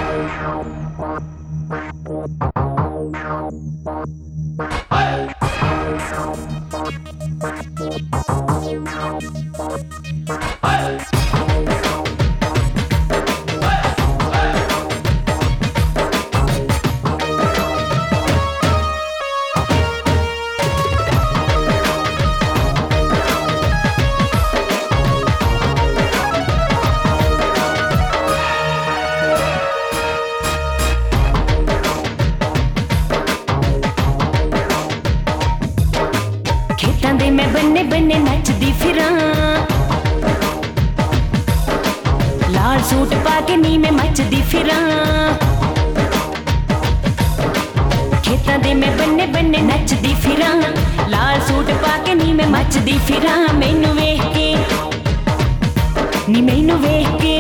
मैं बन्ने बन्ने नचदी फिरां, लाल सूट पाके नी मैं मचदी फिरां। खेतां दे मैं बन्ने बन्ने नचदी फिरां, लाल सूट पाके नी मैं मचदी फिरां। मैनू वेख के नी मैनू वेख के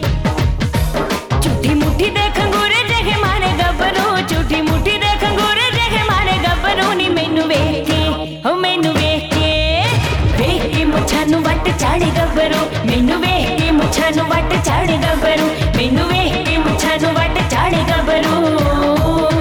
झूठी मुट्ठी दे खंगूरे जगे मारे गबरू, झूठी मुट्ठी दे खंगूरे जगे मारे गबरू। नी मैनू वेख के हो मैनू वेख के मुछां नूं वट चाढ़े गबरू, मैनू वेख के मुछां नूं वट चाढ़े गबरू, मैनू वेख के मुछां नूं वट चाढ़े गबरू।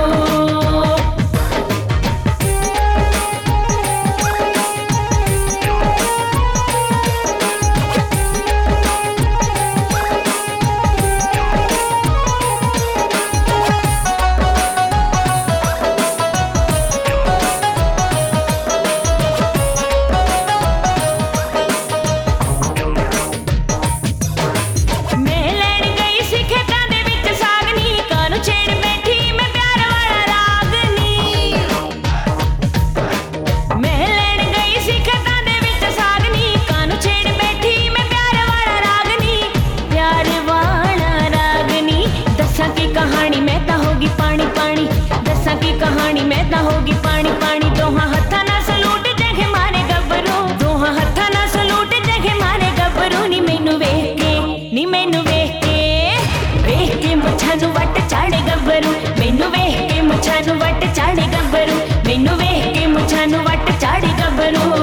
कहानी मैं ता होगी पानी पानी, दसा की कहानी मैं ता होगी पानी पानी। दोहां हत्थां नाल सलूट जगे मारे गबरू, दोहां हत्थां नाल सलूट जगे मारे गबरू। नी मैनू वेख के नी मैनू वेख के मुछां नूं वट चाढ़े गबरू, मैनू वेख के मुछां नूं वट चाढ़े गबरू, मैनू वेख के मुछां नूं वट चाढ़े गबरू।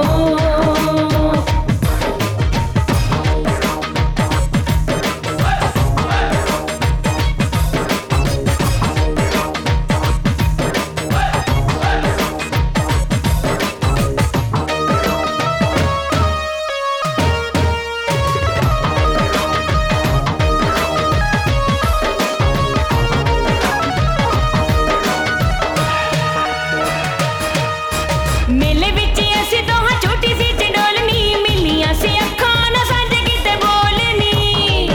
मेले विच असीं दोहां छोटी सी चंडोलनी, मिलियां सी अखां ना सांझ किते बोलनी।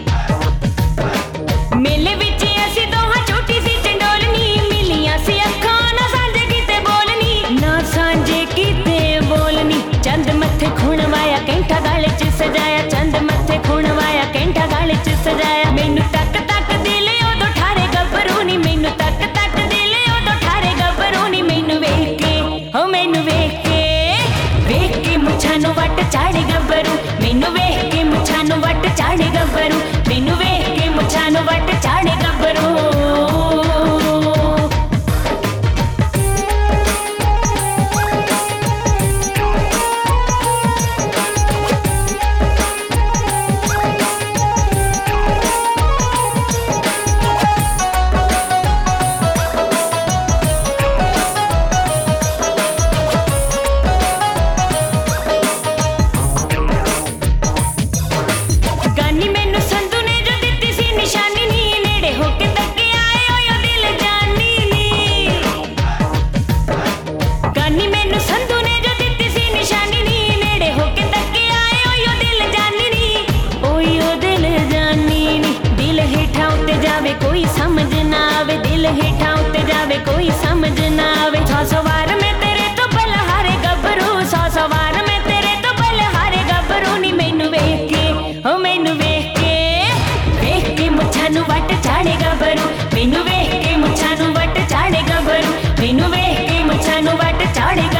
मेले विच असीं दोहां छोटी सी चंडोलनी, मिलियां सी अखां ना सांझ किते बोलनी, ना सांझे किते बोलनी। चंद मत्थे खुणवाया कैंठा गल च सजाया, चंद मत्थे खुणवाया कैंठा गल च सजाया। मैनू तक तक दिल उदों ठारे गबरू, नी मैनू तक तक दिल उदों ठारे गबरू। नी मैनू वेख के हो मैनू वेख के मुछां नूं वट चाढ़े गबरू, मैनू वेख के मुछां नूं वट चाढ़े गबरू, मैनू वेख के मुछां नूं वट चाढ़े गबरू। गानी मैनू संधू ने जो दित्ती सी निशानी नी, नेड़े होके तके आए ओ दिल जानी नी। गानी मैनू संधू ने जो दित्ती सी निशानी नी, नेड़े होके तके आए ओ दिल जानी नी, ओ दिल जानी नी। दिल हेठां उत्ते जावे कोई समझ ना आवे, दिल हेठां उत्ते जावे कोई समझ ना आवे। 100 वार मैं तेरे तो बलहारे गबरू, 100 वार मैं तेरे तो बलहारे गबरू। नी मैनू वेख के हो मैनू वेख के मुछां नूं वट चाढ़े गबरू, मैनू वेख के मुछां नूं वट चाढ़े गबरू, मैनू वेख के मुछां नूं वट चाढ़े